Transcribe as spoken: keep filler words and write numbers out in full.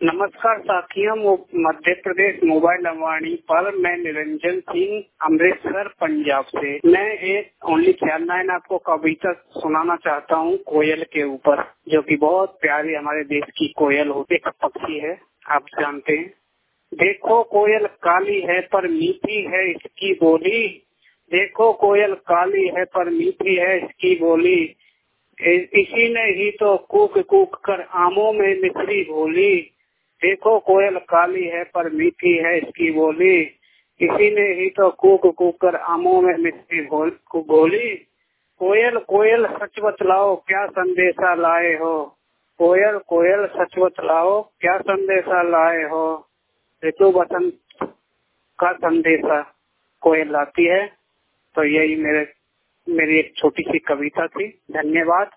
नमस्कार साथियों, मध्य प्रदेश मोबाइल वाणी पर मैं निरंजन सिंह अमृतसर पंजाब से मैं एक ओनली ख्याल नाइन आपको कविता सुनाना चाहता हूँ कोयल के ऊपर, जो कि बहुत प्यारी हमारे देश की कोयल होती है, पक्षी है, आप जानते हैं। देखो कोयल काली है पर मीठी है इसकी बोली, देखो कोयल काली है पर मीठी है इसकी बोली, इसी ने ही तो कूक कूक कर आमों में मिश्री घोली। देखो कोयल काली है पर मीठी है इसकी बोली, इसी ने ही तो कूक कूक कर आमों में मिश्री घोली। कोयल कोयल सच बतलाओ क्या संदेशा लाए हो, कोयल कोयल सच बतलाओ क्या संदेशा लाए हो। ऋतु बसंत का संदेशा कोयल लाती है। तो यही मेरे मेरी एक छोटी सी कविता थी। धन्यवाद।